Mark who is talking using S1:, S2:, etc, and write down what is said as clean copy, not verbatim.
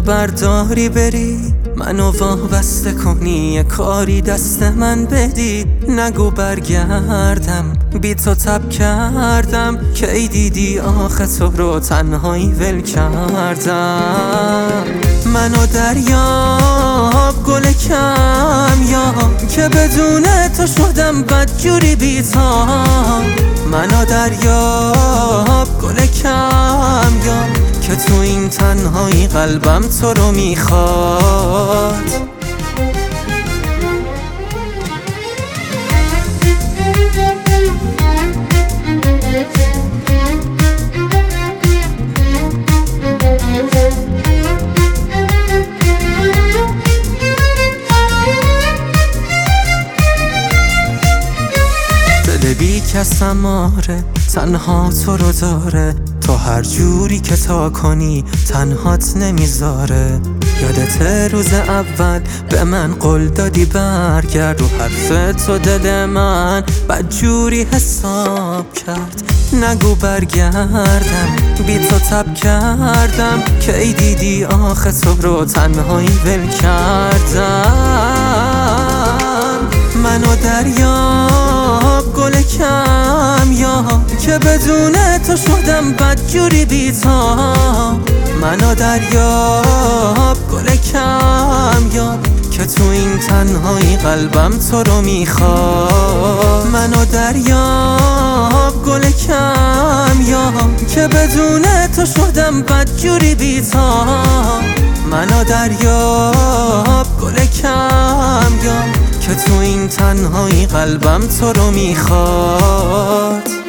S1: برداری بری، منو وابسته کنی، یه کاری دست من بدی. نگو برگردم، بی تو تب کردم، کی دیدی آخه تو رو تنهایی ول کردم. منو دریاب گل کم یا که بدون تو شدم بدجوری بی‌تاب. منو دریاب گل کم یا که تو این تنهایی قلبم تو رو میخواد. دل بی کسم آره، تنها تو رو داره، تو هر جوری که تا کنی تنهات نمیذاره. یادت روز اول به من قول دادی برگرد، و حرف تو دل من بدجوری حساب کرد. نگو برگردم، بی تو تب کردم، کی دیدی آخه تو رو تنهایی ول کردم. منو دریاب گل کم یا که بدون تو شدم بدجوری بی‌تاب. منو دریاب گل کم یا که تو این تنهایی قلبم تو رو میخواد. منو دریاب گل کم یا که بدون تو شدم بدجوری بی‌تاب. منو دریاب گل کم یا که تو این تنهایی قلبم تو رو میخواد.